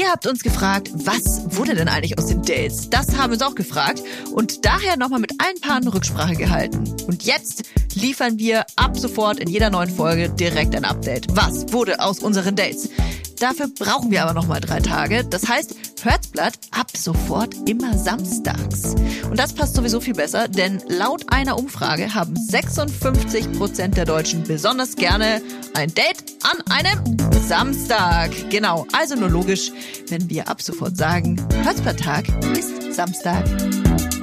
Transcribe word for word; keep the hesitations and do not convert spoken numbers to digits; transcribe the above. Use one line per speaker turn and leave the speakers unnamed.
Ihr habt uns gefragt, was wurde denn eigentlich aus den Dates? Das haben wir uns auch gefragt und daher nochmal mit allen Paaren Rücksprache gehalten. Und jetzt liefern wir ab sofort in jeder neuen Folge direkt ein Update. Was wurde aus unseren Dates? Dafür brauchen wir aber nochmal drei Tage. Das heißt, Herzblatt ab sofort immer samstags. Und das passt sowieso viel besser, denn laut einer Umfrage haben sechsundfünfzig Prozent der Deutschen besonders gerne ein Date an einem Samstag. Genau, also nur logisch, wenn wir ab sofort sagen, Herzblatttag ist Samstag.